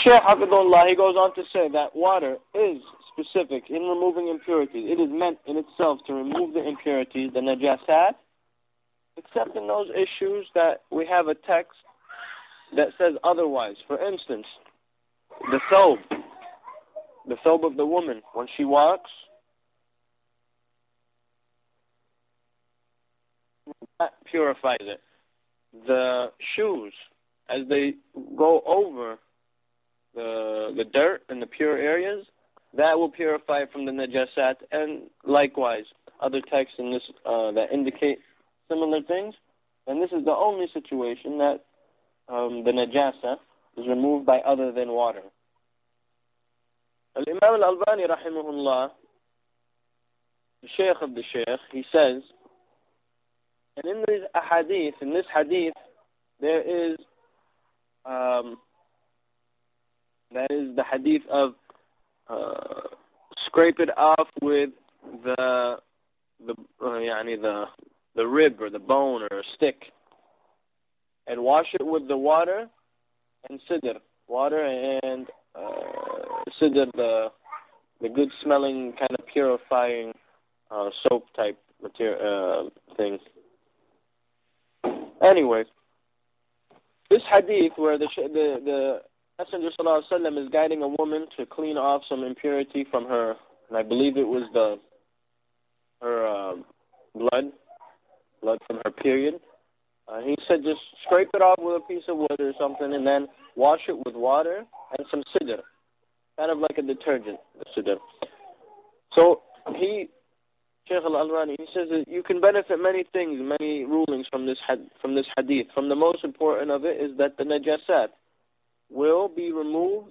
Shaykh Hafidullah, he goes on to say that water is specific in removing impurities. It is meant in itself to remove the impurities, the najasat, except in those issues that we have a text that says otherwise. For instance, the thobe of the woman, when she walks, that purifies it. The shoes, as they go over the dirt and the pure areas, that will purify it from the najasat, and likewise, other texts in this that indicate similar things. And this is the only situation that the najasa is removed by other than water. Al-Imam al-Albani rahimahullah, the Shaykh of the Shaykh, he says, and in this hadith, there is that is the hadith of scrape it off with the rib or the bone or a stick, and wash it with the water and sidr, sidr, the good smelling kind of purifying soap type material thing. Anyway, this hadith where the Messenger sallallahu alaihi wasallam is guiding a woman to clean off some impurity from her, and I believe it was her blood from her period. He said just scrape it off with a piece of wood or something, and then wash it with water and some sidr, kind of like a detergent, the sidr. So Shaykh al-Albani, he says that you can benefit many things, many rulings from this hadith. From the most important of it is that the najasat will be removed.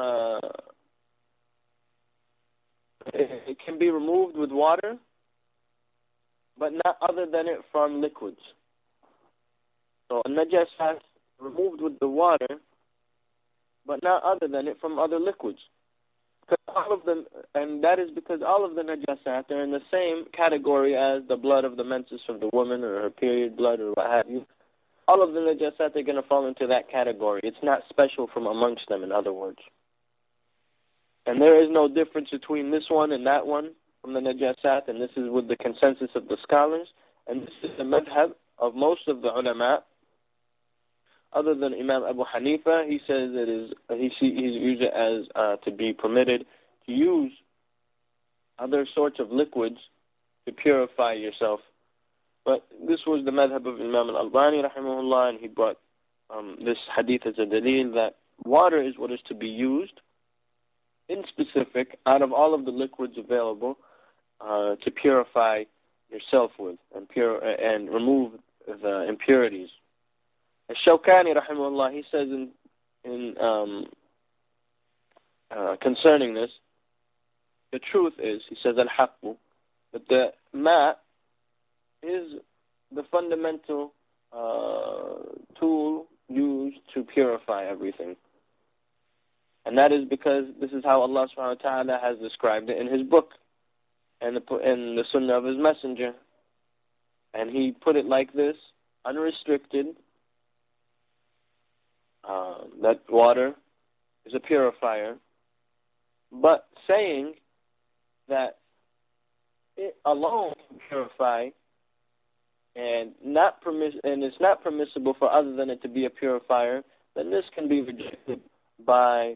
It can be removed with water, but not other than it from liquids. So a najasat removed with the water, but not other than it from other liquids. All of them, and that is because all of the najasat are in the same category as the blood of the menses of the woman or her period blood or what have you. All of the najasat are going to fall into that category. It's not special from amongst them, in other words. And there is no difference between this one and that one from the najasat, and this is with the consensus of the scholars, and this is the madhab of most of the ulama. Other than Imam Abu Hanifa, he says it is he used it as to be permitted to use other sorts of liquids to purify yourself. But this was the madhab of Imam al-Albani rahimahullah, and he brought this hadith as a dalil that water is what is to be used in specific out of all of the liquids available to purify yourself with and remove the impurities. Al-Shawkani rahimahullah, he says in concerning this, the truth is, he says al-haqqu, that the ma is the fundamental tool used to purify everything. And that is because this is how Allah subhanahu wa ta'ala has described it in His book and in the sunnah of His messenger. And He put it like this, unrestricted, that water is a purifier, but saying that it alone can purify and it's not permissible for other than it to be a purifier, then this can be rejected by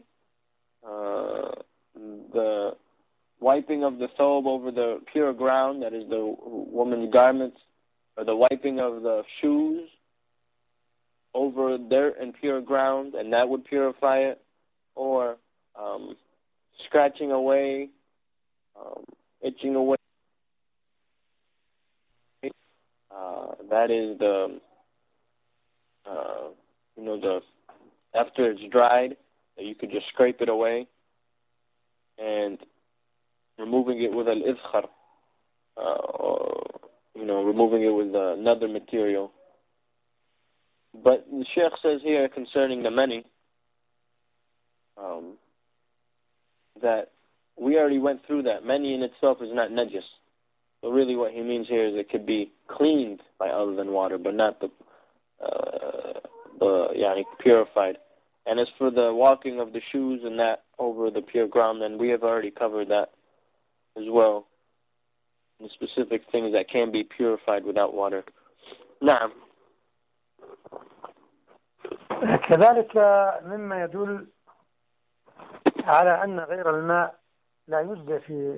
the wiping of the thobe over the pure ground, that is the woman's garments, or the wiping of the shoes over dirt and pure ground, and that would purify it, or scratching away, itching away. That is after it's dried, you could just scrape it away, and removing it with al-izkhar, or removing it with another material. But the Shaykh says here concerning the many, that we already went through that. Many in itself is not najis. So really what he means here is it could be cleaned by other than water, but not the purified. And as for the walking of the shoes and that over the pure ground, then we have already covered that as well. The specific things that can be purified without water. نعم. كذلك مما يدل على أن غير الماء لا يجزي في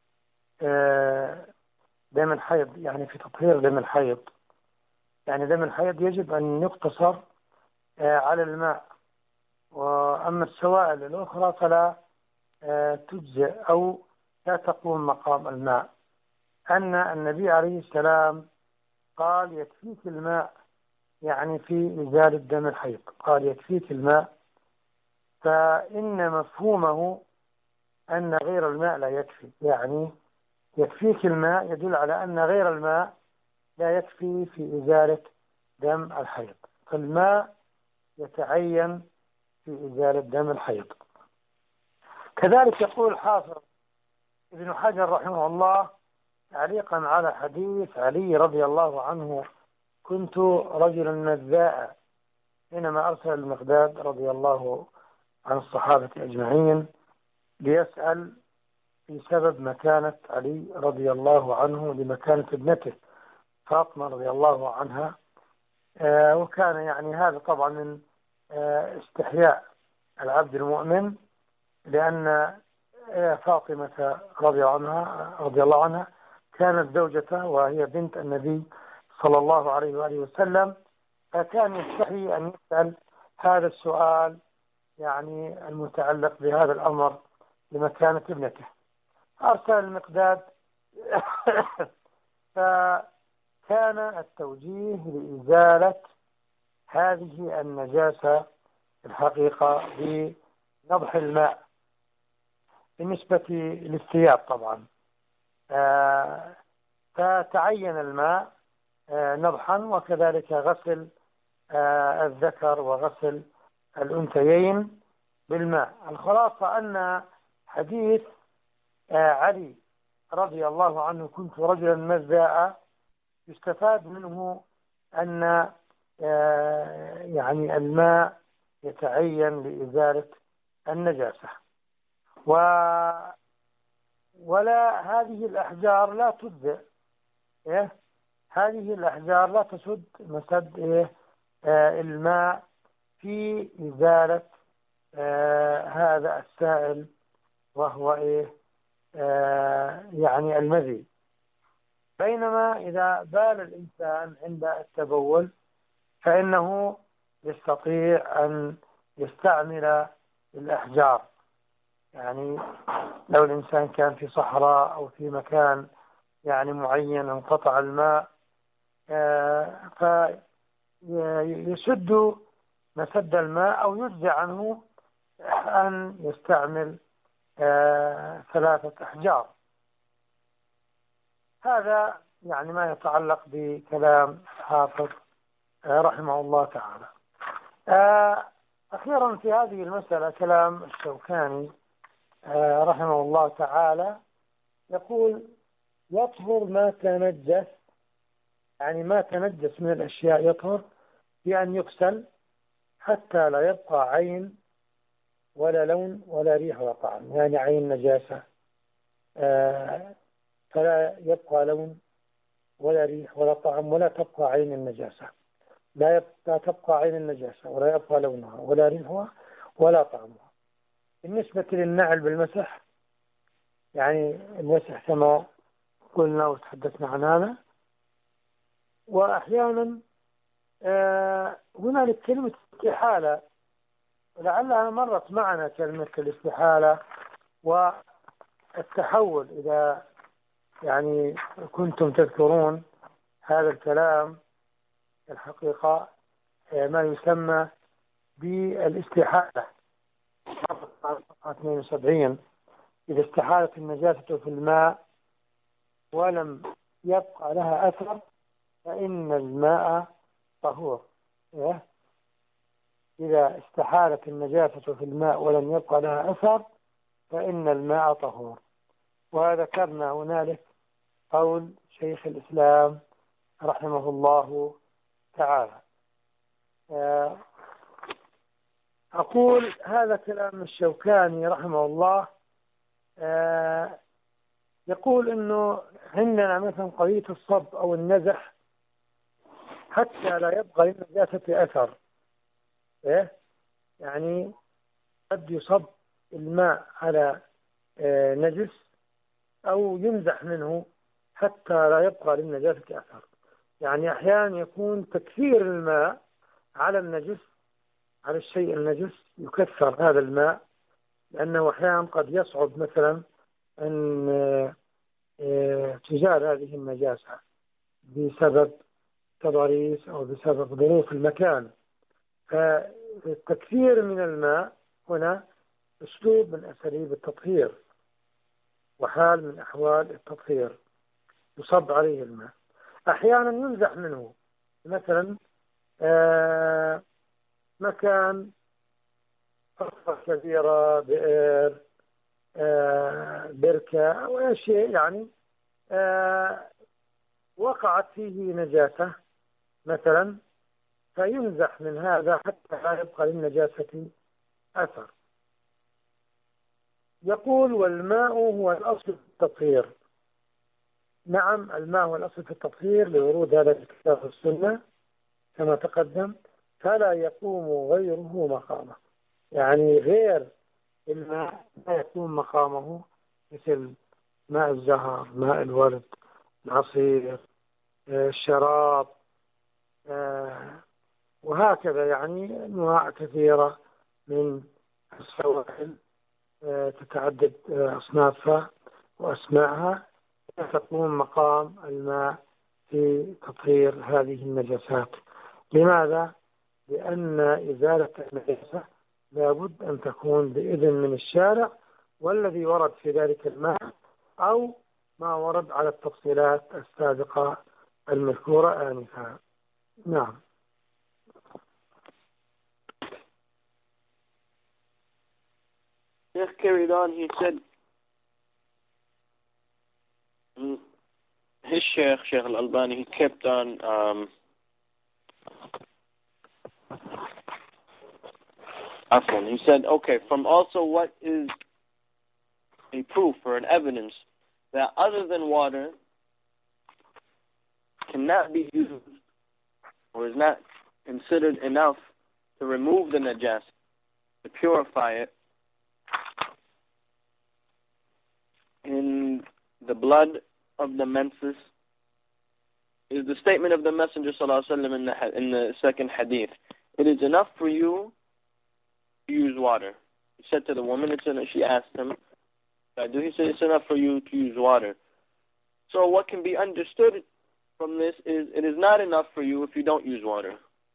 دم الحيض، يعني في تطهير دم الحيض. يعني دم الحيض يجب أن يقتصر على الماء، وأما السوائل الأخرى فلا تجزئ أو لا تقوم مقام الماء. أن النبي عليه السلام قال يكفيك الماء، يعني في إزالة دم الحيض، قال يكفيك الماء، فإن مفهومه أن غير الماء لا يكفي. يعني يكفيك الماء يدل على أن غير الماء لا يكفي في إزالة دم الحيض، فالماء يتعين في إزالة دم الحيض. كذلك يقول الحافظ ابن حجر رحمه الله تعليقا على حديث علي رضي الله عنه: كنت رجلا مذاء، حينما أرسل المقداد رضي الله عن الصحابة أجمعين ليسأل في سبب مكانة علي رضي الله عنه لمكانة ابنته فاطمة رضي الله عنها. وكان يعني هذا طبعا من استحياء العبد المؤمن، لأن فاطمة رضي الله عنها كانت زوجته وهي بنت النبي صلى الله عليه وآله وسلم، فكان يستحي أن يسأل هذا السؤال يعني المتعلق بهذا الأمر لمكانة ابنته. أرسل المقداد فكان التوجيه لإزالة هذه النجاسة الحقيقة بنضح الماء بالنسبة للثياب طبعا. فتعين الماء نضحا، وكذلك غسل الذكر وغسل الأنثيين بالماء. الخلاصة أن حديث علي رضي الله عنه كنت رجلا مذاء يستفاد منه أن يعني الماء يتعين لإزالة النجاسة. ولا هذه الأحجار لا تجزئ، هذه الأحجار لا تسد مسد الماء في إزالة هذا السائل وهو يعني المذي. بينما إذا بال الإنسان عند التبول فإنه يستطيع أن يستعمل الأحجار. يعني لو الإنسان كان في صحراء أو في مكان يعني معين انقطع الماء، فيسد مسد الماء أو يجزي عنه أن يستعمل 3 أحجار. هذا يعني ما يتعلق بكلام حافظ رحمه الله تعالى. أخيرا في هذه المسألة كلام الشوكاني رحمه الله تعالى، يقول: يطهر ما تنجس، يعني ما تنجس من الأشياء يطهر بأن يغسل حتى لا يبقى عين ولا لون ولا ريح ولا طعم. يعني عين نجاسة فلا يبقى لون ولا ريح ولا طعم، ولا تبقى عين النجاسة، لا تبقى عين النجاسة ولا يبقى لونها ولا ريحها ولا طعمها. بالنسبة للنعل بالمسح، يعني المسح كما قلنا وتحدثنا عن هذا. وأحيانا هنالك كلمة استحالة، ولعلها مرت معنا كلمة الاستحالة والتحول. إذا يعني كنتم تذكرون هذا الكلام، الحقيقة ما يسمى بالاستحالة 72: إذا استحالت النجاسة في الماء ولم يبقى لها أثر فإن الماء طهور. إذا استحالت النجاسة في الماء ولم يبقى لها أثر فإن الماء طهور. وذكرنا هنالك قول شيخ الإسلام رحمه الله تعالى. أقول يقول هذا كلام الشوكاني رحمه الله. يقول إنه عندنا مثلا قضية الصب أو النزح حتى لا يبقى للنجاسة أثر. إيه؟ يعني قد يصب الماء على نجس أو ينزح منه حتى لا يبقى للنجاسة أثر. يعني أحيانا يكون تكثير الماء على النجس، على الشيء النجس، يكثر هذا الماء، لأنه أحيانا قد يصعب مثلا أن تزال هذه النجاسة بسبب تضاريس أو بسبب ظروف المكان. فالتكثير من الماء هنا أسلوب من أساليب التطهير وحال من أحوال التطهير، يصب عليه الماء. أحيانا ينزح منه، مثلا مكان حفرة كبيرة، بئر، بركة أو أي شيء يعني وقعت فيه نجاسة مثلا، فينزح من هذا حتى لا يبقى للنجاسة أثر. يقول والماء هو الأصل في التطهير. نعم، الماء هو الأصل في التطهير لورود هذا الكتاب والسنة كما تقدم، فلا يقوم غيره مقامه. يعني غير الماء لا يقوم مقامه، مثل ماء الزهر، ماء الورد، العصير، الشراب، وهكذا. يعني أنواع كثيرة من السوائل تتعدد أصنافها وأسماءها، تقوم مقام الماء في تطهير هذه النجاسات. لماذا؟ لأن إزالة النجاسة لابد أن تكون بإذن من الشارع، والذي ورد في ذلك الماء أو ما ورد على التفصيلات السابقة المذكورة آنفا. نعم. Sheikh carried on, he said, his Sheikh Al-Albani, he kept on he said, okay, from also what is a proof or an evidence that other than water cannot be used or is not considered enough to remove the najas, to purify it, in the blood of the menses, is the statement of the Messenger ﷺ in the second hadith. It is enough for you to use water. He said to the woman, she asked him, he said, it's enough for you to use water. So what can be understood from this is it is not enough for you if you don't use water.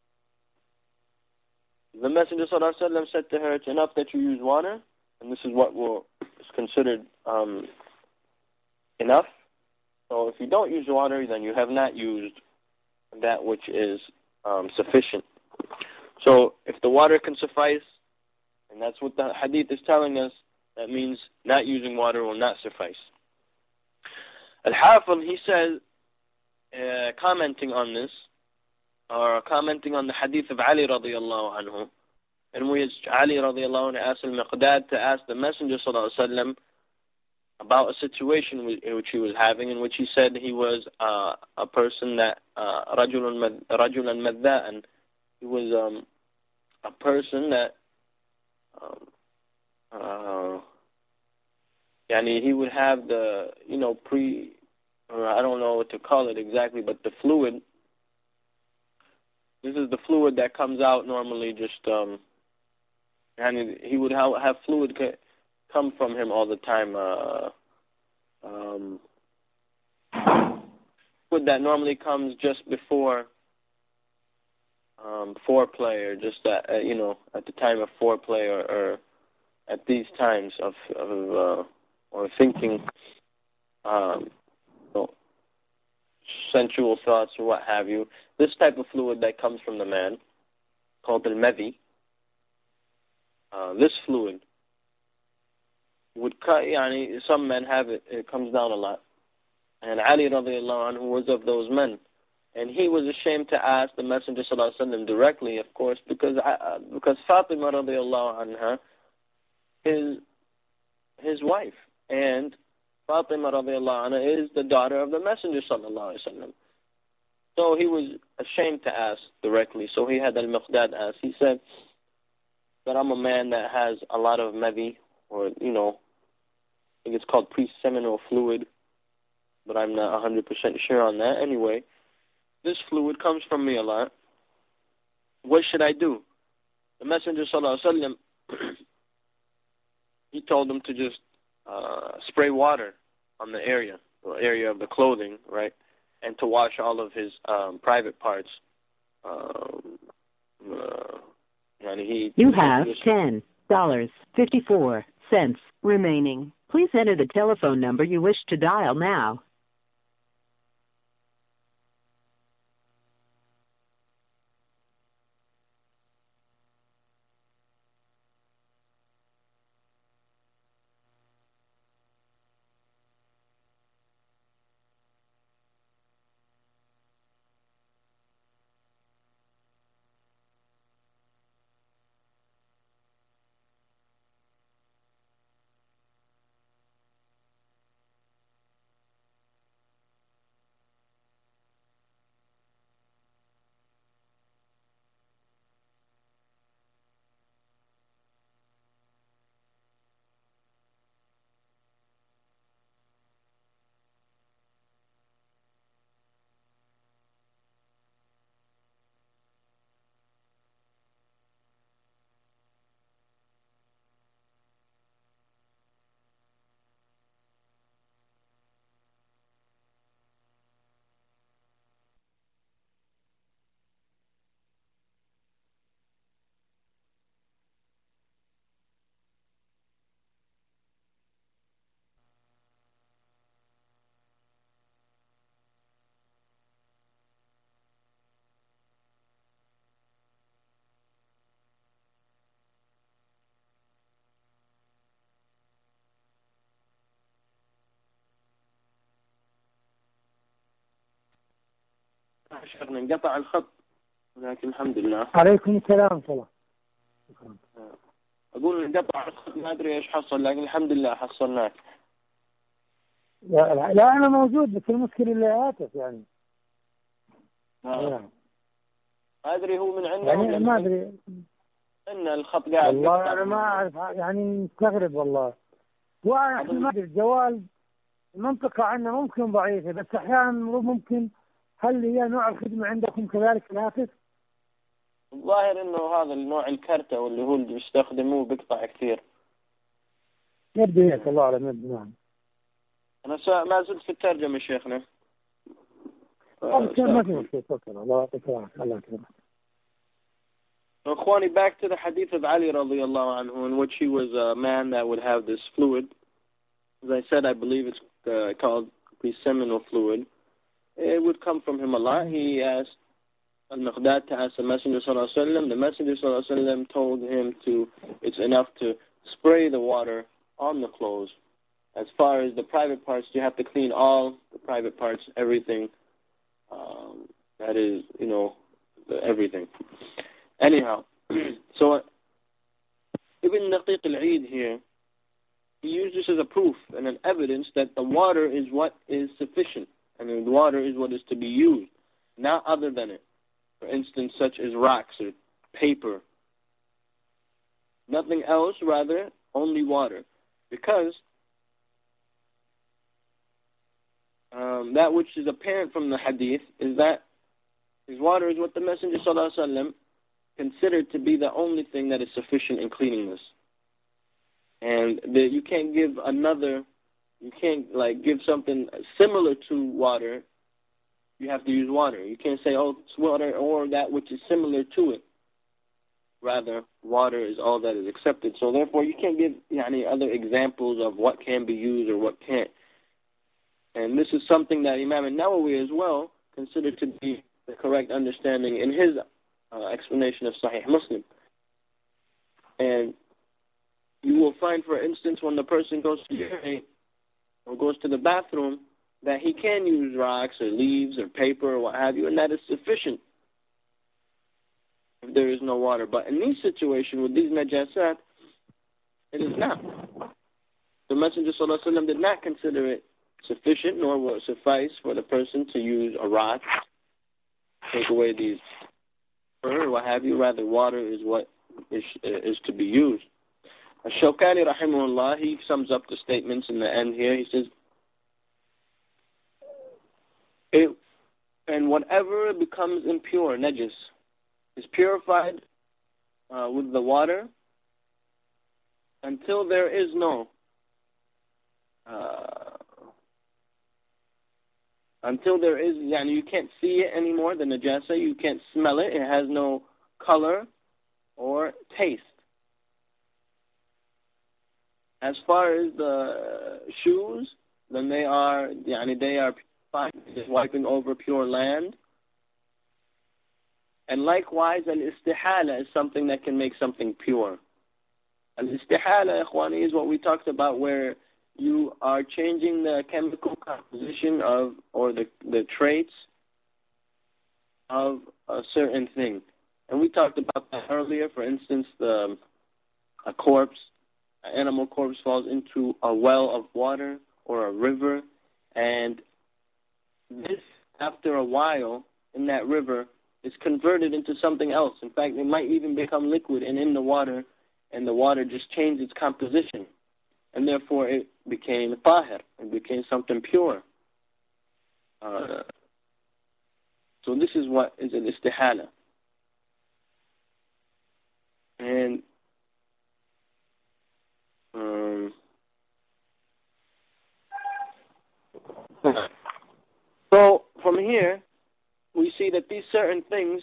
The Messenger ﷺ said to her, it's enough that you use water, and this is what is considered enough. So if you don't use water, then you have not used that which is sufficient. So if the water can suffice, and that's what the hadith is telling us, that means not using water will not suffice. Al-Hafidh, he says, commenting on this, or commenting on the hadith of Ali radiallahu anhu, in which Ali radiallahu anhu asked Al-Miqdad to ask the Messenger sallallahu alaihi wasallam about a situation which he was having, in which he said he was a person that rajulan madda'an. He was a person that he would have the I don't know what to call it exactly, but the fluid. This is the fluid that comes out normally. Just he would have fluid come from him all the time. Fluid that normally comes just before foreplay, or just at the time of foreplay, or at these times of or thinking sensual thoughts or what have you. This type of fluid that comes from the man, called al-madhi, this fluid would some men have it comes down a lot. And Ali radiallahu anhu was of those men And he was ashamed to ask the Messenger sallallahu alaihi wasallam directly, of course, because Fatima radiallahu anha is his wife, and Fatima radiallahu anha is the daughter of the Messenger sallallahu alaihi wasallam. So he was ashamed to ask directly. So he had Al-Miqdad ask. He said that I'm a man that has a lot of madhi, or I think it's called pre-seminal fluid, but I'm not 100% sure on that. Anyway, this fluid comes from me a lot. What should I do? The Messenger sallallahu alaihi wasallam, he told him to just spray water on the area of the clothing, right, and to wash all of his private parts. You have $10.54 remaining. Please enter the telephone number you wish to dial now. انقطع الخط لكن الحمد لله. عليكم السلام طبعا. أقول انقطع الخط ما أدري إيش حصل لكن الحمد لله حصلناك. لا أنا موجود بس المشكلة اللي هاتف يعني. ما أدري هو من عندنا يعني ما أدري. إن الخط قاعد. والله أنا ما أعرف يعني مستغرب والله. وأنا ما أدري الجوال المنطقة عندنا ممكن ضعيفة بس أحيانا ممكن. هل هي نوع الخدمة عندكم كذلك الهاتف؟ الظاهر إنه هذا النوع الكرتة واللي هو اللي بيستخدموه بيقطع كثير. يبدو هيك الله أعلم يبدو نعم. أنا ما زلت في الترجمة شيخنا. ما في مشكلة تفضل الله يعطيك العافية الله يكرمك. أخواني, back to the hadith of Ali radiallahu anhu, in which he was a man that would have this fluid. As I said, I believe it's called pre-seminal fluid. It would come from him a lot. He asked Al-Miqdad to ask the Messenger sallallahu alaihi wasallam. The Messenger sallallahu alaihi wasallam told him it's enough to spray the water on the clothes. As far as the private parts, you have to clean all the private parts, everything. That is, everything. Anyhow, so Ibn Daqiq al-Eid here, he used this as a proof and an evidence that the water is what is sufficient. I mean, the water is what is to be used, not other than it. For instance, such as rocks or paper. Nothing else, rather, only water. Because that which is apparent from the hadith is that his water is what the Messenger sallallahu alaihi wasallam considered to be the only thing that is sufficient in cleaning this. And that you can't give give something similar to water. You have to use water. You can't say, oh, it's water or that which is similar to it. Rather, water is all that is accepted. So therefore, you can't give other examples of what can be used or what can't. And this is something that Imam al-Nawawi as well considered to be the correct understanding in his explanation of Sahih Muslim. And you will find, for instance, when the person goes to urinate or goes to the bathroom, that he can use rocks or leaves or paper or what have you, and that is sufficient if there is no water. But in these situations, with these najasat, it is not. The Messenger ﷺ did not consider it sufficient, nor will it suffice for the person to use a rock, take away these or what have you. Rather, water is what is to be used. Shawkani rahimahullah, he sums up the statements in the end here. He says, and whatever becomes impure, najis, is purified with the water until there is no yani you can't see it anymore, the najasa, you can't smell it, it has no color or taste. As far as the shoes, then they are purified, just wiping over pure land. And likewise, al-istihala is something that can make something pure. Al-istihala, ikhwani, is what we talked about, where you are changing the chemical composition of, or the traits of a certain thing. And we talked about that earlier. For instance, an animal corpse falls into a well of water or a river, and this, after a while, in that river, is converted into something else. In fact, it might even become liquid and in the water, and the water just changed its composition. And therefore it became tahir, it became something pure. So this is what is an istihala. And so from here, we see that these certain things,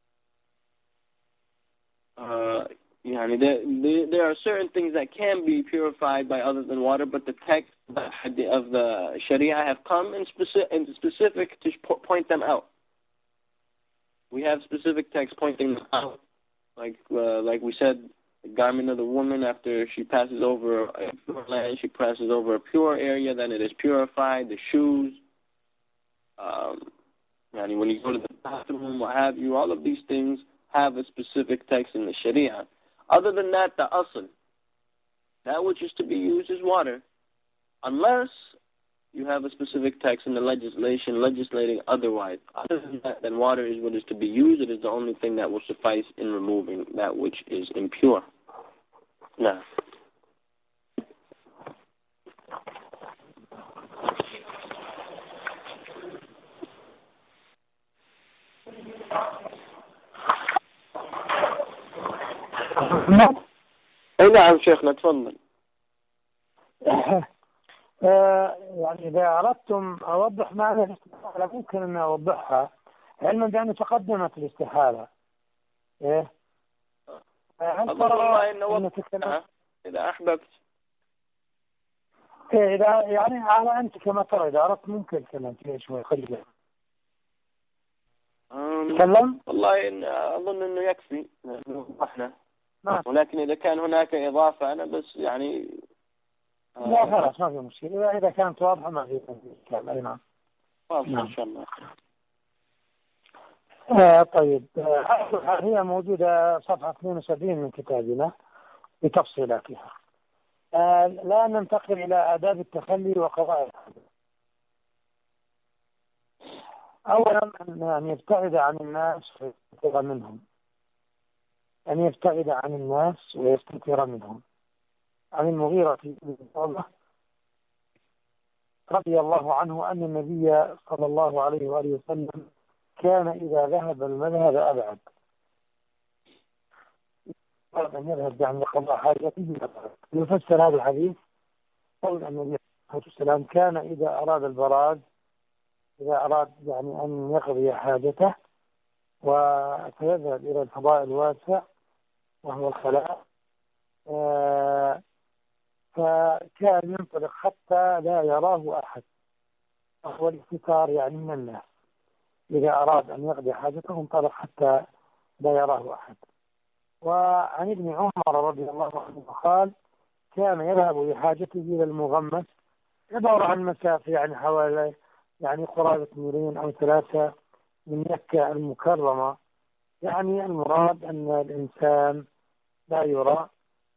there are certain things that can be purified by other than water, but the text of the Sharia have come in specific to point them out. We have specific texts pointing them out, like we said, the garment of the woman after she passes over a pure land, she passes over a pure area, then it is purified. The shoes, when you go to the bathroom, what have you, all of these things have a specific text in the Sharia. Other than that, the asl, that which is to be used is water, unless you have a specific text in the legislation legislating otherwise. Other than that, then water is what is to be used. It is the only thing that will suffice in removing that which is impure. Now, اي نعم شيخنا تفضل. يعني إذا أردتم أوضح معنى الاستحالة ممكن أن أوضحها، علما بأن تقدمت الاستحالة. إيه؟ إذا أحببت. إذا يعني على أنت كما ترى، إذا أردت ممكن كمان شوي خلي. تكلم؟ والله أظن أنه يكفي وضحنا. ولكن إذا كان هناك إضافة أنا بس يعني لا خلاص ما في مشكلة، إذا كانت واضحة ما في مشكلة. أي نعم. واضحة إن شاء الله. طيب، هي موجودة صفحة 72 من كتابنا بتفصيلاتها. لا ننتقل إلى آداب التخلي وقضاء الحاجة. أولا أن يبتعد عن الناس ويستتر منهم. أن يبتعد عن الناس ويستتر منهم. عن المغيرة بن شعبة رضي الله عنه أن النبي صلى الله عليه وآله وسلم كان إذا ذهب المذهب أبعد. أن يذهب يعني لقضاء حاجته أبعد. يفسر هذا الحديث قول النبي عليه السلام كان إذا أراد البراز، إذا أراد يعني أن يقضي حاجته ويذهب إلى الفضاء الواسع وهو الخلاء، فكان ينطلق حتى لا يراه أحد، وهو الاستتار يعني من الناس. إذا أراد أن يقضي حاجته انطلق حتى لا يراه أحد. وعن ابن عمر رضي الله عنه قال كان يذهب لحاجته إلى المغمس عبارة عن مسافة يعني حوالي يعني قرابة 2 أو 3 من مكة المكرمة. يعني المراد أن الإنسان لا يرى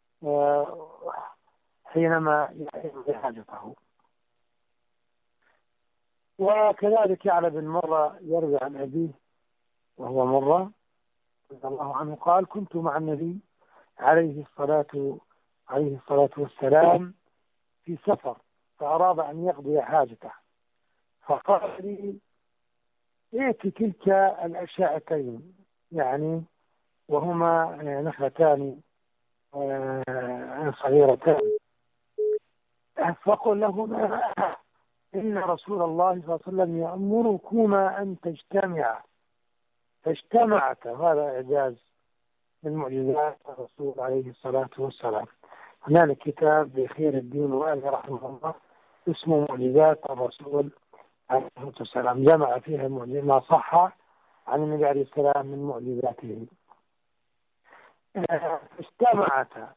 حينما يقضي حاجته. وكذلك يعلى بن مرة يروي عن أبيه وهو مرة رضي الله عنه قال: كنت مع النبي عليه الصلاة والسلام في سفر، فأراد أن يقضي حاجته، فقال لي: ائت تلك الأشياءتين، يعني وهما نخلتان صغيرتان، فقل لهما: إن رسول الله صلى الله عليه وسلم يأمركما أن تجتمعا، فاجتمعتا. هذا إعجاز من معجزات الرسول عليه الصلاة والسلام. هنالك كتاب بخير الدين وآله رحمه الله اسمه معجزات الرسول عليه الصلاة والسلام، جمع فيها ما صح عن النبي عليه السلام من معجزاته. اجتمعتا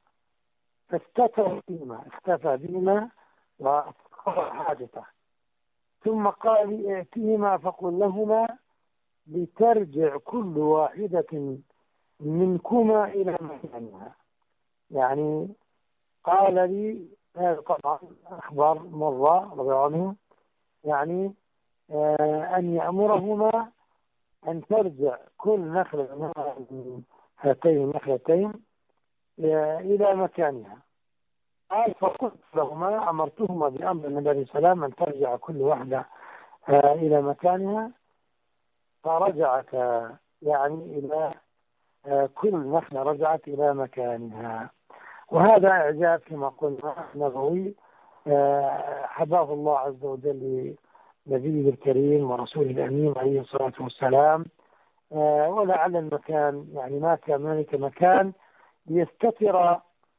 اختفى بهما وقضى حاجته، ثم قال: ائتهما فقل لهما لترجع كل واحدة منكما إلى مكانها. يعني قال لي، هذا طبعا أخبار مرة رضي الله عنه، يعني أن يأمرهما أن ترجع كل نخلة من هاتين النخلتين إلى مكانها. قال: فقلت لهما، أمرتهما بأمر النبي عليه السلام أن ترجع كل واحدة إلى مكانها، فرجعت يعني إلى كل نخلة رجعت إلى مكانها. وهذا إعجاز كما قلنا نبوي حباه الله عز وجل لنبيه الكريم ورسوله الأمين عليه الصلاة والسلام. ولعل المكان يعني ما كان هناك مكان ليستتر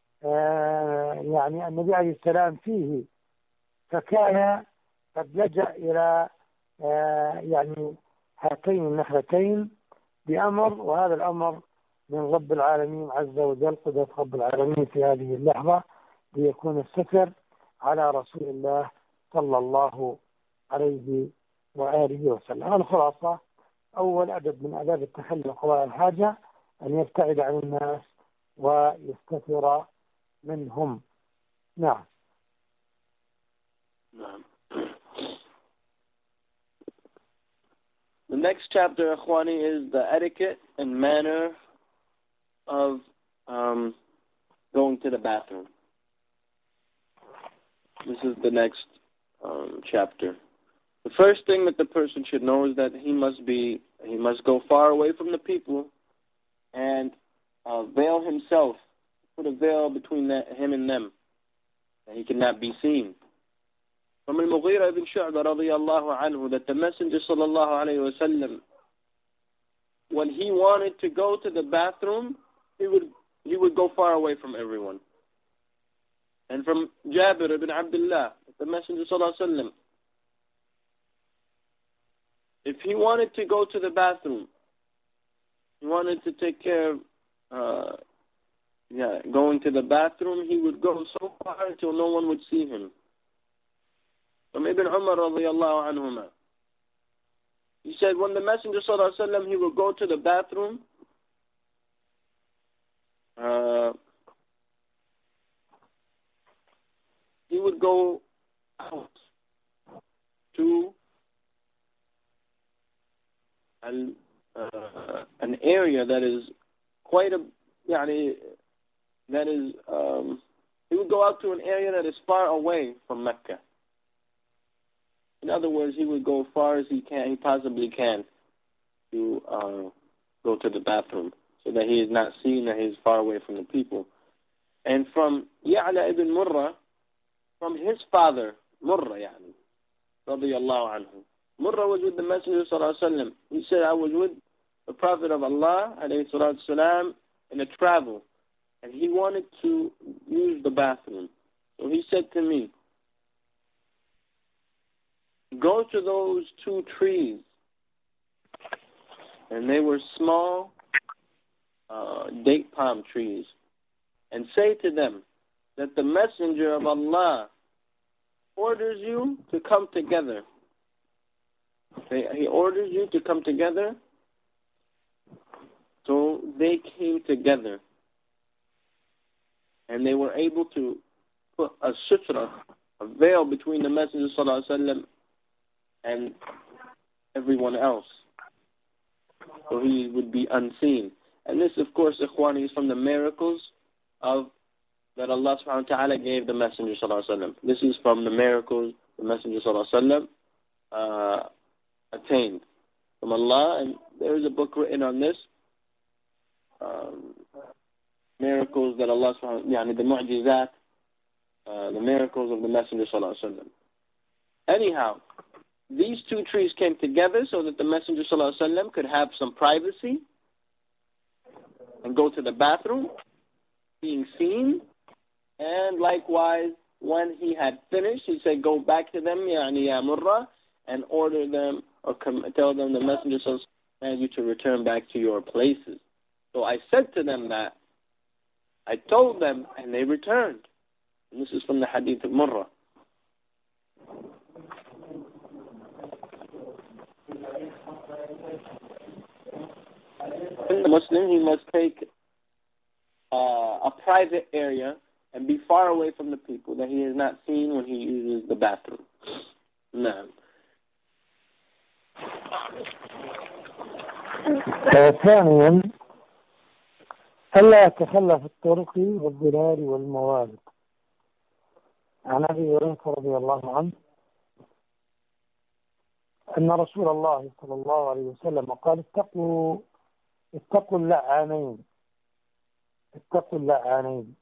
يعني النبي عليه السلام فيه، فكان قد لجأ إلى يعني هاتين النخلتين بأمر، وهذا الأمر من رب العالمين عز وجل، قدرة رب العالمين في هذه اللحظة ليكون الستر على رسول الله صلى الله عليه وآله وسلم. الخلاصة: أول أدب من آداب التخلي وقضاء الحاجة أن يبتعد عن الناس ويستتر منهم. نعم. The next chapter, Akhwani, is the etiquette and manner of going to the bathroom. This is the next chapter. The first thing that the person should know is that he must go far away from the people and veil himself, put a veil between him and them, that he cannot be seen. From Al-Mughira ibn Shu'bah radiyallahu anhu, that the Messenger sallallahu alayhi wa sallam, when he wanted to go to the bathroom, he would go far away from everyone. And from Jabir ibn Abdullah, the Messenger sallallahu alayhi wa sallam, if he wanted to go to the bathroom, he wanted to take care of going to the bathroom, he would go so far until no one would see him. From Ibn Umar radiyallahu anhuma, he said when the Messenger sallallahu alaihi wasallam, he would go to the bathroom, he would go out to an area that is quite he would go out to an area that is far away from Mecca. In other words, he would go as far as he possibly can to go to the bathroom, so that he is not seen, that he is far away from the people. And from Ya'la ibn Murrah, from his father, Murrah, radiyallahu anhu. Murrah was with the Messenger sallallahu alaihi wasallam. He said, I was with the Prophet of Allah, alayhi salatu wasalam, in a travel, and he wanted to use the bathroom. So he said to me, go to those 2 trees, and they were small date palm trees, and say to them that the Messenger of Allah orders you to come together. He orders you to come together. So they came together. And they were able to put a sutra, a veil between the Messenger ﷺ and everyone else. So he would be unseen. And this, of course, Ikhwani, is from the miracles of that Allah subhanahu wa ta'ala gave the Messenger ﷺ. This is from the miracles the Messenger ﷺ attained from Allah. And there is a book written on this. Miracles that Allah subhanahu wa ta'ala, the mu'jizat, the miracles of the Messenger ﷺ. Anyhow, these two trees came together so that the Messenger ﷺ could have some privacy and go to the bathroom, being seen. And likewise, when he had finished, he said, go back to them, ya Murra, and order them or tell them the Messenger ﷺ commands you to return back to your places. So I said to them that. I told them, and they returned. And this is from the hadith of Murra. In the Muslim, he must take a private area and be far away from the people that he is not seen when he uses the bathroom. No. ثانيا ألا يتخلى في الطرق والظلال والموارد. عن أبي هريرة رضي الله عنه أن رسول الله صلى الله عليه وسلم قال اتقوا اللعانين. اتقوا اللعانين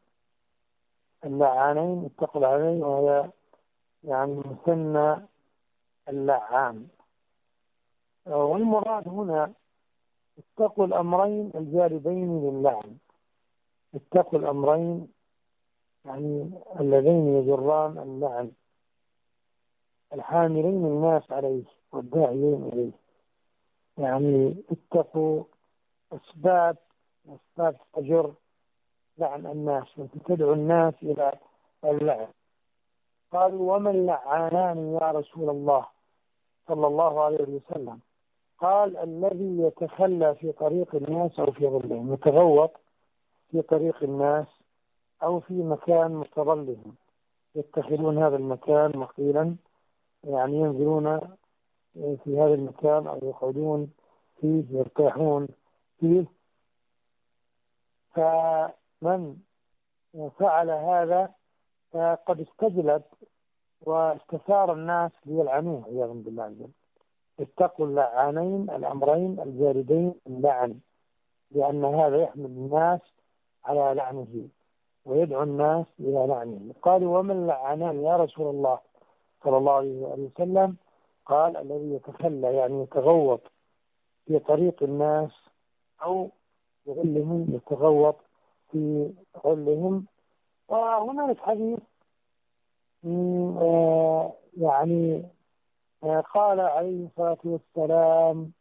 وهي يعني مثنى اللعان. والمراد هنا اتقوا الأمرين الجالبين للعن. اتقوا الأمرين يعني اللذين يجران اللعن، الحاملين الناس عليه والداعيين إليه. يعني اتقوا أسباب تجر لعن الناس وتدعو الناس إلى اللعن. قالوا وما اللعانان يا رسول الله صلى الله عليه وسلم؟ قال الذي يتخلى في طريق الناس أو في ظلهم، يتغوط في طريق الناس أو في مكان مستظلهم، يتخذون هذا المكان مقيلا، يعني ينزلون في هذا المكان أو يقعدون فيه يرتاحون فيه. فمن فعل هذا فقد استجلب واستثار الناس ليلعنوه عياذا بالله عز وجل. اتقوا اللعانين الأمرين الجاردين اللعن، لأن هذا يحمل الناس على لعنه ويدعو الناس إلى لعنه. قالوا ومن اللعانان يا رسول الله صلى الله عليه وسلم؟ قال الذي يتخلى يعني يتغوط في طريق الناس أو يغلهم، يتغوط في غلهم. وهناك حديث يعني قال عليه الصلاة والسلام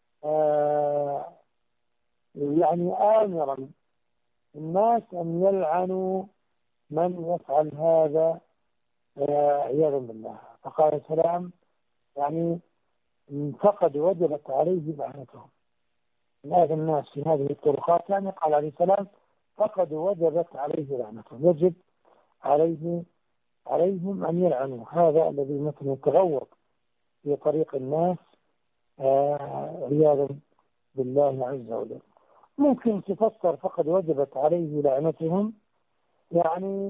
يعني آمرا الناس أن يلعنوا من يفعل هذا عياذا بالله. فقال السلام يعني فقد وجبت عليه لعنتهم. هذا الناس في هذه الطرقات يعني قال عليه السلام فقد وجبت عليه لعنتهم، يجب عليهم أن يلعنوا هذا الذي مثلا يتغوط في طريق الناس عياذا بالله عز وجل. ممكن تفسر فقد وجبت عليه لعنتهم يعني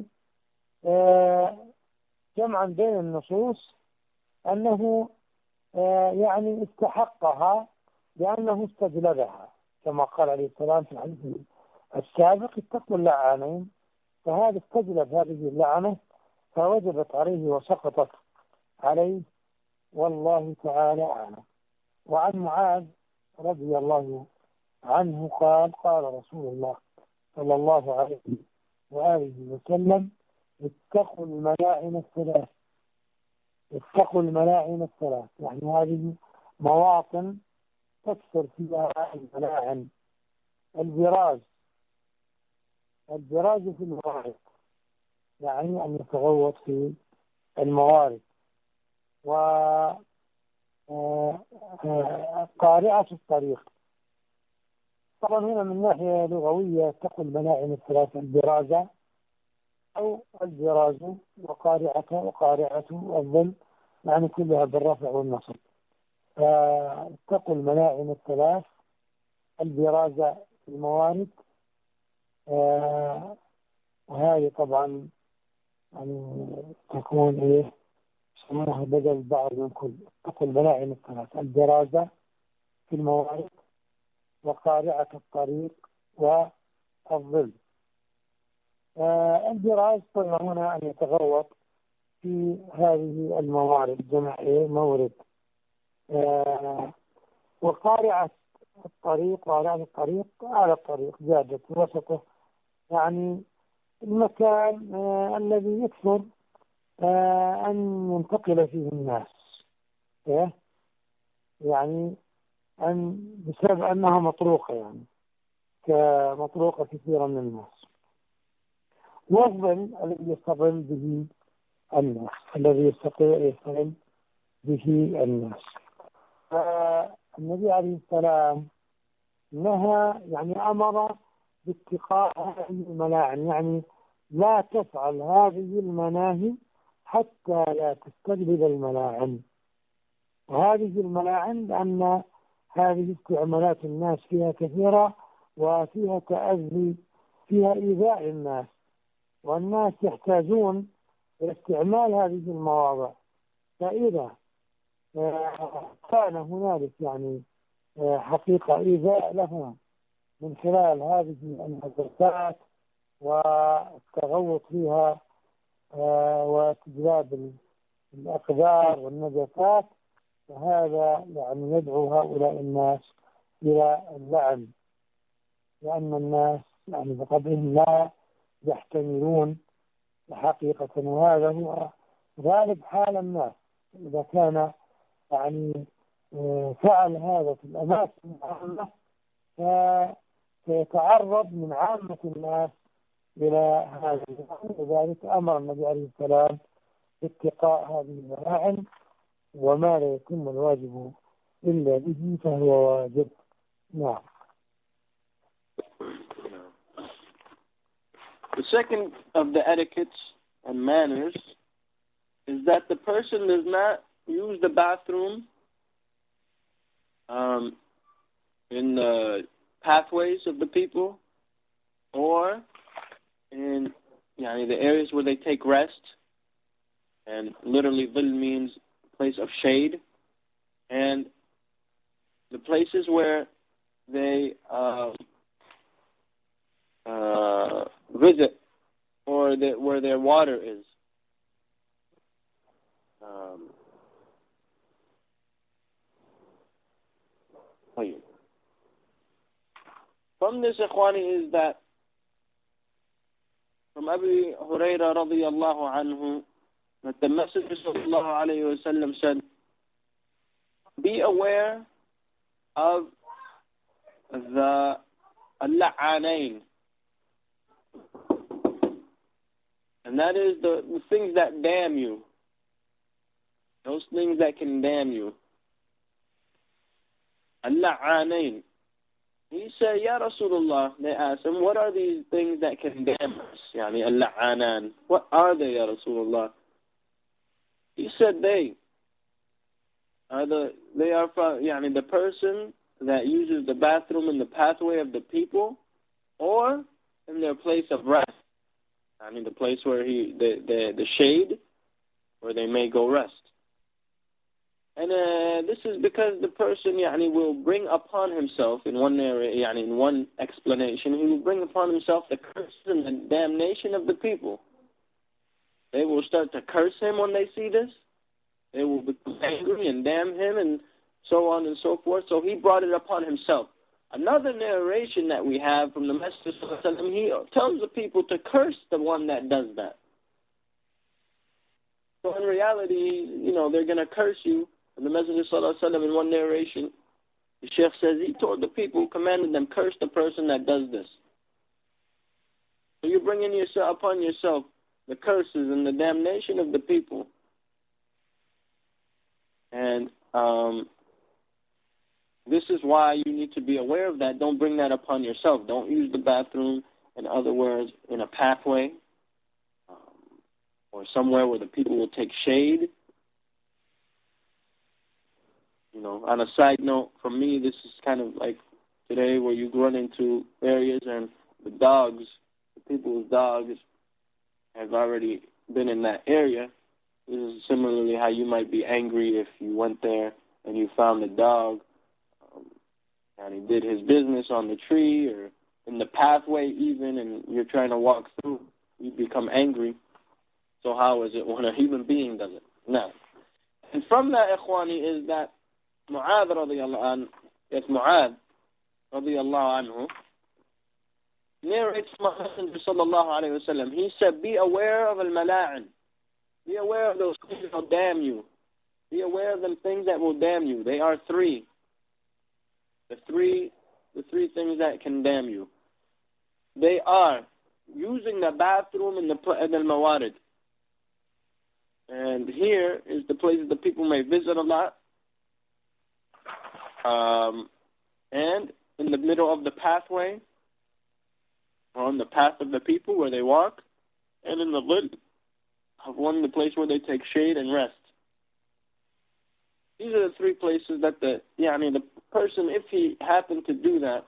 جمعا بين النصوص أنه يعني استحقها لأنه استجلبها، كما قال عليه السلام في الحديث السابق اتقوا اللعانين، فهذا استجلب هذه اللعنة فوجبت عليه وسقطت عليه، والله تعالى أعلم. وعن معاذ رضي الله عنه قال قال رسول الله صلى الله عليه وآله وسلم اتقوا الملاعن الثلاث. اتقوا الملاعن الثلاث يعني هذه مواطن تكثر فيها الملاعن. البراز في المواعظ يعني أن يتغوط في الموارد. قارعة الطريق طبعا هنا من ناحية لغوية تقل الملاعن الثلاثة: البرازة أو البراز وقارعة الظل، يعني كلها بالرفع والنصب. فتقل الملاعن الثلاث: البرازة الموارد، وهذه طبعا يعني تكون يسمونها بدل بعض من كل. تقل الملاعن الثلاث: البرازة في الموارد، وقارعة الطريق، والظل. البراز قلنا هنا أن يتغوط في هذه الموارد، جمع مورد. وقارعة الطريق على الطريق جادة وسطه، يعني المكان الذي يكثر أن ينتقل فيه الناس، يعني أن بسبب أنها مطروقة، يعني كمطروقة كثيرا من الناس. والظل الذي يستظل به الناس، الذي يستطيع يستظل به الناس. فالنبي عليه السلام نهى، يعني أمر باتقاء هذه الملاعن، يعني لا تفعل هذه المناهي حتى لا تستجلب الملاعن. وهذه الملاعن لأن هذه استعمالات الناس فيها كثيرة، وفيها تأذي، فيها إيذاء الناس، والناس يحتاجون إلى استعمال هذه المواضع. فإذا كان هنالك يعني حقيقة إيذاء لهم من خلال هذه المدرسات والتغوط فيها واستجلاب الأقدار والنجاسات، فهذا يعني يدعو هؤلاء الناس إلى اللعن، لأن الناس يعني بطبعهم لا يحتملون حقيقة. وهذا هو غالب حال الناس، إذا كان يعني فعل هذا في الأماكن العامة فيتعرض من عامة الناس إلى هذا. لذلك أمر النبي عليه السلام باتقاء هذه الملاعن، وما لا يتم الواجب إلا به فهو واجب. نعم. The second of the etiquettes and manners is that the person does not use the bathroom in the pathways of the people or in the areas where they take rest. And literally, dhil means place of shade. And the places where they visit or where their water is. From this, Ikhwani, is that from Abu Hurairah radiyallahu anhu, that the Messenger sallallahu alayhi wa sallam said, be aware of the al-la'anayn. And that is the things that damn you. Those things that can damn you. Al-la'anayn. He said, Ya Rasulullah, they asked him, what are these things that can damn us? Yani al-la'anan. What are they, Ya Rasulullah? He said they are from the person that uses the bathroom in the pathway of the people or in their place of rest. I mean the place where the shade where they may go rest. And this is because the person will bring upon himself in one area, in one explanation, he will bring upon himself the curse and the damnation of the people. They will start to curse him when they see this. They will become angry and damn him and so on and so forth. So he brought it upon himself. Another narration that we have from the Messenger sallallahu alaihi wasallam, he tells the people to curse the one that does that. So in reality, they're going to curse you. And the Messenger sallallahu alaihi wasallam, in one narration, the Sheikh says he told the people, commanded them, curse the person that does this. So you're bringing upon yourself the curses and the damnation of the people And this is why you need to be aware of that. Don't bring that upon yourself. Don't use the bathroom, in other words, in a pathway or somewhere where the people will take shade. You know, on a side note, for me, this is kind of like today where you run into areas and the dogs, the people's dogs, have already been in that area. This is similarly how you might be angry if you went there and you found the dog and he did his business on the tree or in the pathway even, and you're trying to walk through. You become angry. So how is it when a human being does it? No. And from that, Ikhwani, is that Mu'adh radiyallahu anhu narrates from Messenger sallallahu alayhi wa sallam. He said, be aware of al-mala'in. Be aware of those things that will damn you. Be aware of them things that will damn you. They are three. The three things that can damn you. They are using the bathroom in the al-mawarid. And here is the places that people may visit a lot. And in the middle of the pathway, or on the path of the people where they walk, and in the lid of the place where they take shade and rest. These are the three places that the person, if he happened to do that,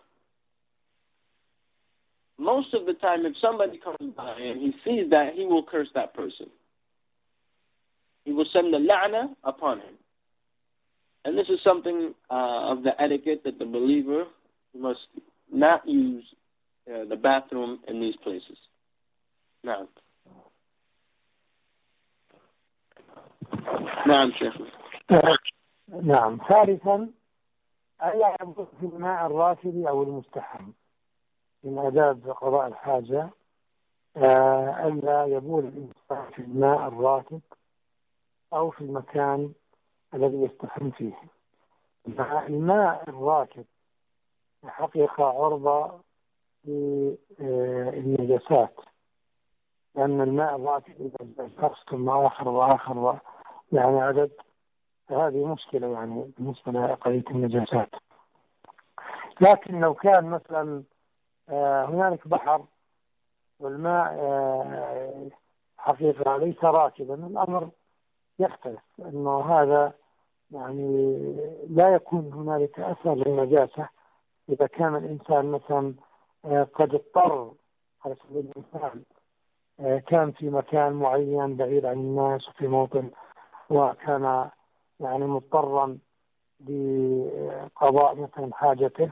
most of the time, if somebody comes by and he sees that, he will curse that person. He will send the la'na upon him. And this is something of the etiquette that the believer must not use the bathroom in these places. Now, نعم شيخنا. نعم. ثالثا ألا يبول في الماء الراكد أو المستحم. من آداب قضاء الحاجة ألا يبول الإنسان في الماء الراكد أو في المكان الذي يستحم فيه. الماء الراكد حقيقة عرضة للنجاسات، لأن الماء الراكد إذا شخص مع آخر يعني عدد، هذه مشكلة يعني بالنسبة لقضية النجاسات. لكن لو كان مثلا هنالك بحر والماء حقيقة ليس راكدا، الأمر يختلف، أنه هذا يعني لا يكون هنالك أثر للنجاسة. إذا كان الإنسان مثلا قد اضطر، على سبيل المثال كان في مكان معين بعيد عن الناس وفي موطن، وكان يعني مضطرا لقضاء مثلا حاجته،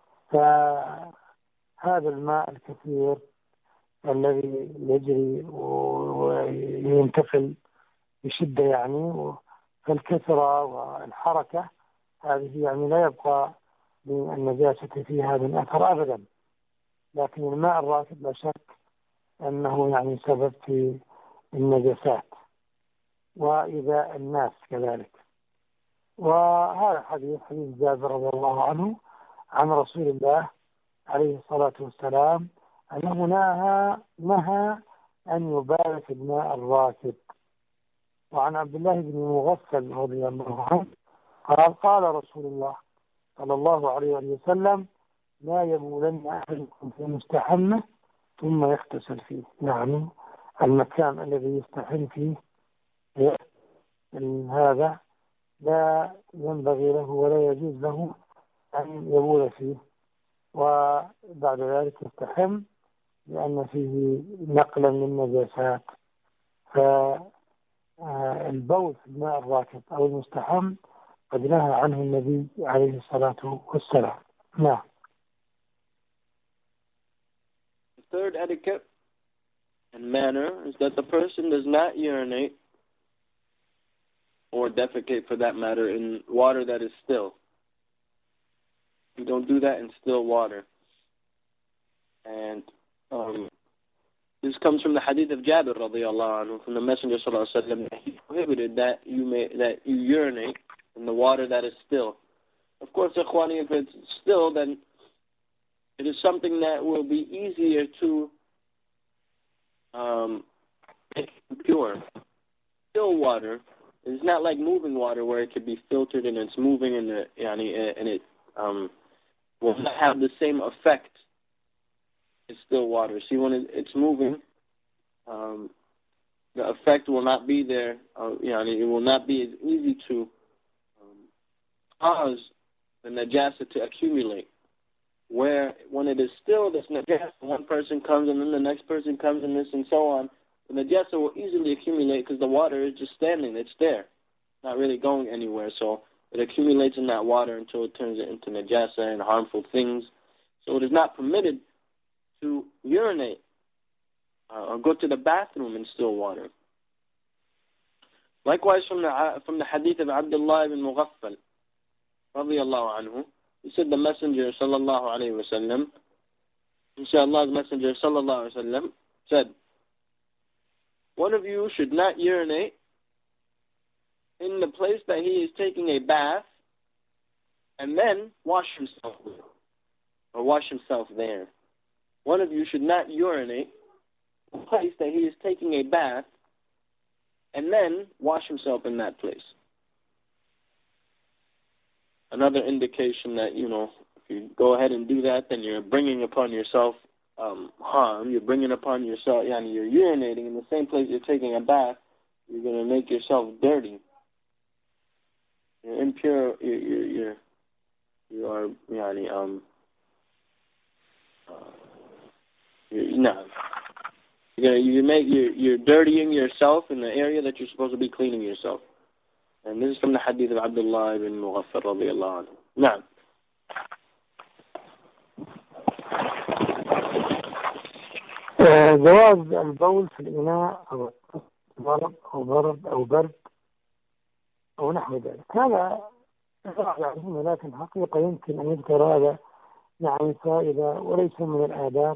فهذا الماء الكثير الذي يجري وينتقل بشدة يعني، فالكثرة والحركة هذه يعني لا يبقى للنجاسة فيها من أثر أبدا. لكن الماء الراكد لا شك أنه يعني سبب في النجاسات وإذا الناس كذلك. وهذا حديث جابر رضي الله عنه عن رسول الله عليه الصلاة والسلام أنه نهى أن يبال في الماء الراكد. وعن عبد الله بن مغفل رضي الله عنه قال رسول الله صلى الله عليه وسلم لا يبولن أحدكم في مستحمه ثم يغتسل فيه. يعني المكان الذي يستحم فيه هذا لا ينبغي له ولا يجوز له أن يبول فيه، وبعد ذلك يستحم لأن فيه نقلا للنجاسات. فالبول في الماء الراكد أو المستحم قد نهى عنه النبي عليه الصلاة والسلام. نعم. The third etiquette and manner is that the person does not urinate or defecate, for that matter, in water that is still. You don't do that in still water. And this comes from the hadith of Jabir radiyallahu anhu, from the Messenger sallallahu alaihi wasallam. He prohibited that you urinate in the water that is still. Of course, ikhwani, if it's still, then it is something that will be easier to make pure. Still water It's not like moving water where it could be filtered and it's moving and it will not have the same effect as still water. See, when it's moving, the effect will not be there. It will not be as easy to cause the najasa to accumulate. Where when it is still, this najasa, one person comes and then the next person comes and this and so on, the najasa will easily accumulate because the water is just standing. It's there, not really going anywhere. So it accumulates in that water until it turns it into najasa and harmful things. So it is not permitted to urinate or go to the bathroom in still water. Likewise, from the hadith of Abdullah ibn Mughaffal, radiyallahu anhu, he said the Messenger sallallahu alayhi wa sallam, Allah's Messenger sallallahu alayhi wa sallam said, one of you should not urinate in the place that he is taking a bath and then wash himself there. One of you should not urinate in the place that he is taking a bath and then wash himself in that place. Another indication that, if you go ahead and do that, then you're bringing upon yourself harm. You're bringing upon yourself, you're urinating in the same place you're taking a bath. You're going to make yourself dirty. You're impure. You're dirtying yourself in the area that you're supposed to be cleaning yourself. And this is from the hadith of Abdullah ibn Mughaffal radiyallahu anhu. Now, جواز البول في الإناء أو مرض أو برد أو برد أو نحو ذلك، هذا يعرفون، لكن حقيقة يمكن أن يذكر هذا فائدة وليس من الآداب.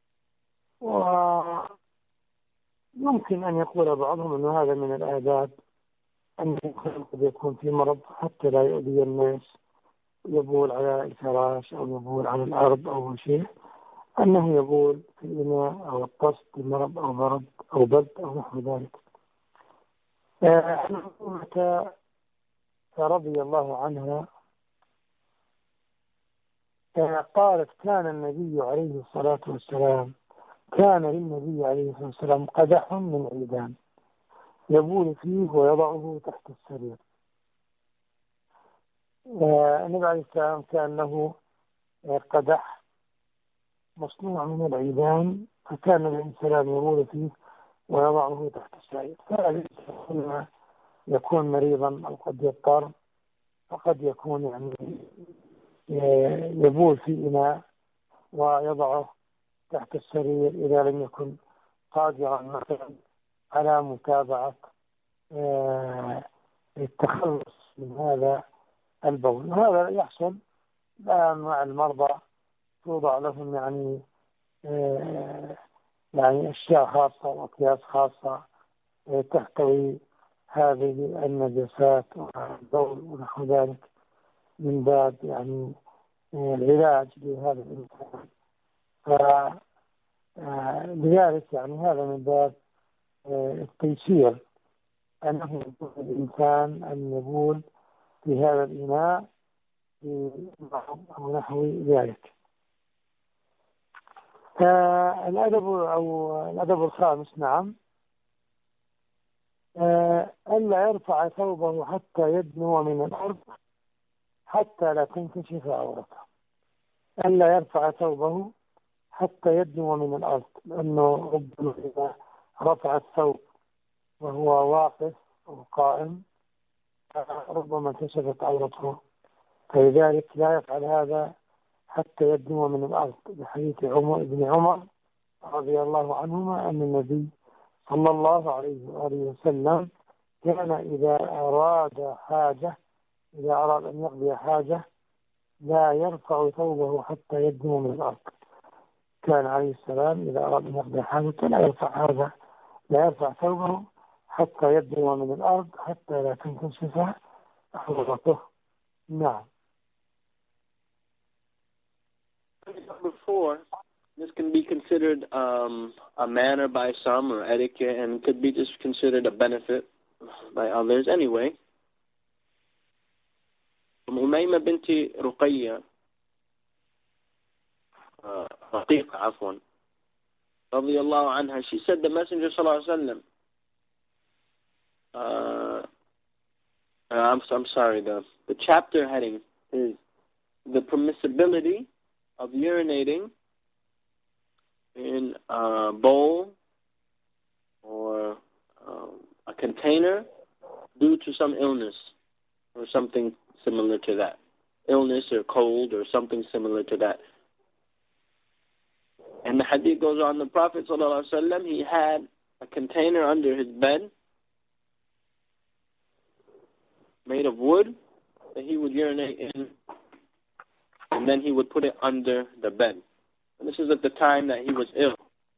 ويمكن أن يقول بعضهم أن هذا من الآداب، أن قد يكون في مرض حتى لا يؤذي الناس، يبول على الفراش أو يبول على الأرض أو شيء، أنه يبول في الإناء أو الطست بمرض أو برد أو برد أو نحو ذلك. حكيمة رضي الله عنها قالت كان للنبي عليه الصلاة والسلام قدح من عيدان يبول فيه ويضعه تحت السرير. النبي عليه السلام كان له قدح مصنوع من العيدان، فكان الإنسان يبول فيه ويضعه تحت السرير. فهذا يكون مريضا أو قد يضطر، فقد يكون يبول في إناء ويضعه تحت السرير إذا لم يكن قادرا مثلا على متابعة التخلص من هذا البول. هذا يحصل الآن مع المرضى، توضع لهم أشياء خاصة وأكياس خاصة تحتوي هذه النجاسات والبول ونحو ذلك، من باب العلاج لهذا الإنسان. لذلك هذا من باب التيسير، أنه يكون الإنسان أن يبول في هذا الإناء أو نحو ذلك. الأدب الخامس، ألا يرفع ثوبه حتى يدنو من الأرض حتى لا تنكشف عورته. ألا يرفع ثوبه حتى يدنو من الأرض، لأنه ربما إذا رفع الثوب وهو واقف أو قائم ربما انكشفت عورته، فلذلك لا يفعل هذا حتى يدنو من الأرض، بحديث ابن عمر رضي الله عنهما أن النبي صلى الله عليه وآله وسلم كان إذا أراد أن يقضي حاجة لا يرفع ثوبه حتى يدنو من الأرض. كان عليه السلام إذا أراد أن يقضي حاجة لا يرفع ثوبه حتى يدنو من الأرض حتى لا تنكشف عورته. نعم. Before, this can be considered a manner by some or etiquette, and could be just considered a benefit by others. Anyway, from Umayma binti Ruqayya, Raqiqa, afwan, radiyallahu anha, she said the Messenger sallallahu alaihi wasallam, I'm sorry, the chapter heading is the permissibility of urinating in a bowl or a container due to some illness or something similar to that. Illness or cold or something similar to that. And the hadith goes on, the Prophet ﷺ, he had a container under his bed made of wood that he would urinate in, and then he would put it under the bed. And this is at the time that he was ill.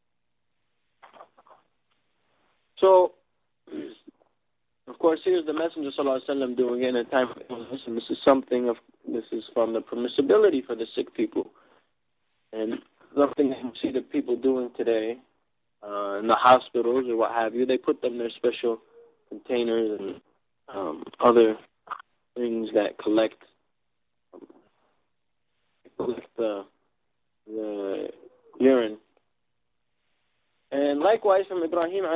So, of course, here's the Messenger ﷺ doing it in a time of illness, and this is from the permissibility for the sick people. And something that you see the people doing today in the hospitals or what have you, they put them in their special containers and other things that collect the urine. And likewise from Ibrahim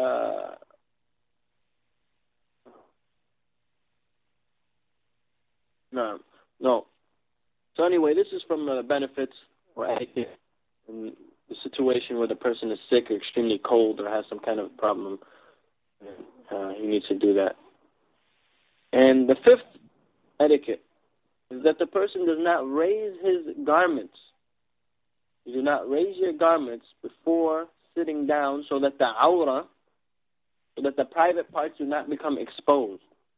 No. So anyway, this is from the benefits or etiquette in the situation where the person is sick or extremely cold or has some kind of problem. He needs to do that. And the fifth etiquette is that the person does not raise his garments. You do not raise your garments before sitting down so that the awrah, so that the private parts do not become exposed.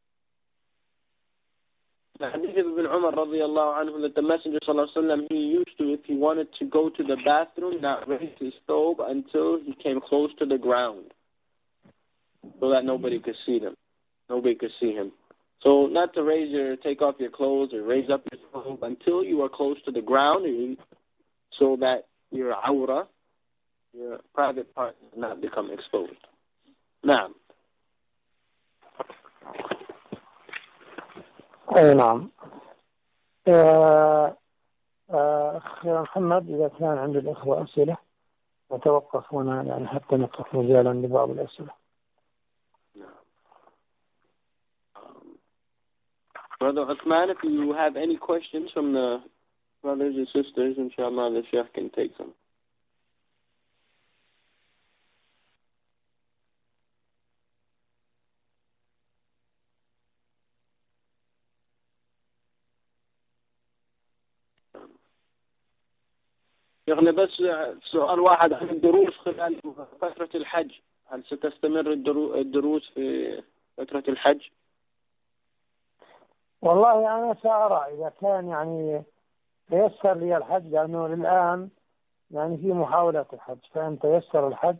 The hadith of Ibn Umar radiallahu anhu, that the Messenger sallallahu alaihi wasallam, he used to, if he wanted to go to the bathroom, not raise his thobe until he came close to the ground, so that nobody could see them. Nobody could see him. So not to take off your clothes or raise up your thobe until you are close to the ground, so that your awrah, your private part, does not become exposed. Now. أي نعم. أخي محمد، إذا كان عند الإخوة أسئلة نتوقف هنا يعني حتى نقف مجالا لبعض الأسئلة. Brother Uthman, if you have any questions from the brothers and sisters, inshallah, the Sheikh can take some. شيخنا بس سؤال واحد عن الدروس خلال فترة الحج، هل ستستمر الدروس في فترة الحج؟ والله أنا سأرى إذا كان يعني تيسر لي الحج، لأنه الآن يعني في محاولة الحج، فإن تيسر الحج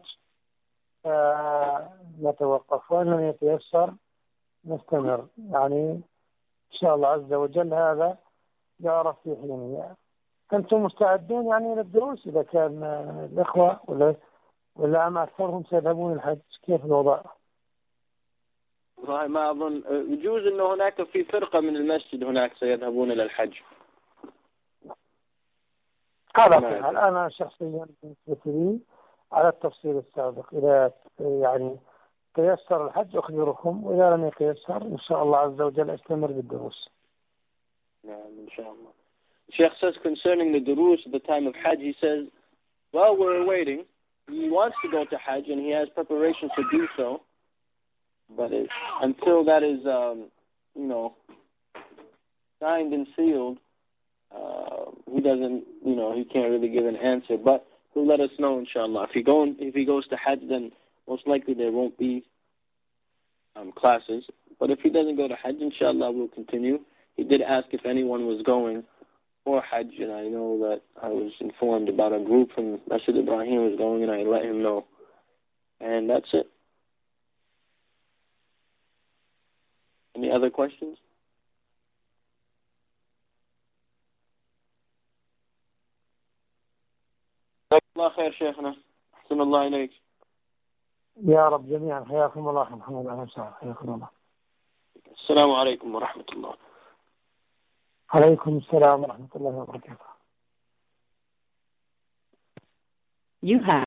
نتوقف، وإن لم يتيسر نستمر، يعني إن شاء الله عز وجل هذا جار في حينه. أنتم مستعدون يعني للدروس إذا كان الإخوة ولا أم أكثرهم سيذهبون الحج؟ كيف الوضع؟ والله ما أظن، يجوز أنه هناك في فرقة من المسجد هناك سيذهبون إلى الحج. على حال أنا شخصيا بالنسبة على التفصيل السابق، إذا يعني تيسر الحج أخبركم، وإذا لم يتيسر إن شاء الله عز وجل أستمر بالدروس. نعم إن شاء الله. Sheikh says concerning the durus at the time of Hajj, he says, well, we're waiting. He wants to go to Hajj and he has preparations to do so. But until that is, signed and sealed, he doesn't, he can't really give an answer. But he'll let us know, inshallah. If he goes to Hajj, then most likely there won't be classes. But if he doesn't go to Hajj, inshallah, we'll continue. He did ask if anyone was going for Hajj, and I know that I was informed about a group from Masjid Ibrahim was going, and I let him know. And that's it. Any other questions? الله خير شيخنا. أحسن الله إليك. يا رب جميعا. حياكم الله أخي محمد، أهلا وسهلا، حياكم الله. السلام عليكم ورحمة الله. عليكم السلام ورحمة الله وبركاته. You have